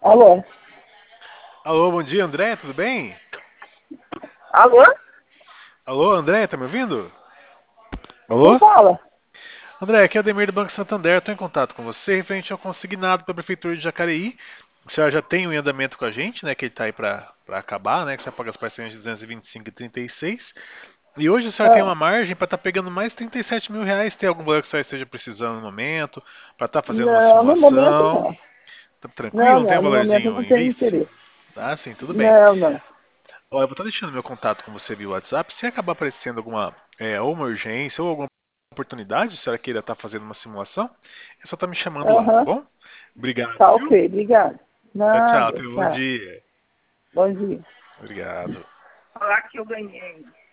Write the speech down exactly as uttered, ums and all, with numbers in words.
Alô? Alô, bom dia, André, tudo bem? Alô? Alô, André, tá me ouvindo? Quem Alô? fala? André, aqui é o Ademir do Banco Santander, estou em contato com você referente ao consignado da Prefeitura de Jacareí. O senhor já tem um em andamento com a gente, né, que ele está aí para acabar, né, que você paga as parcelas de duzentos e vinte e cinco e trinta e seis. E hoje o senhor tem Ah, uma margem para estar pegando mais trinta e sete mil reais. Tem algum valor que o senhor esteja precisando no momento, para estar fazendo uma não, no momento simulação? não. Tá tranquilo? Não, Não tem um não, no momento eu valorzinho não em tenho vista? interesse. Ah, sim, tudo bem. Não, não. Ó, eu vou estar deixando meu contato com você via WhatsApp. Se acabar aparecendo alguma, é, ou uma urgência ou alguma oportunidade, se ela queira estar fazendo uma simulação, é só estar me chamando lá, tá Aham, bom? Obrigado, tá ok, viu? obrigado. Tchau, tchau. Nada, Tenha um bom tchau. dia. Bom dia. Obrigado. Falar que eu ganhei.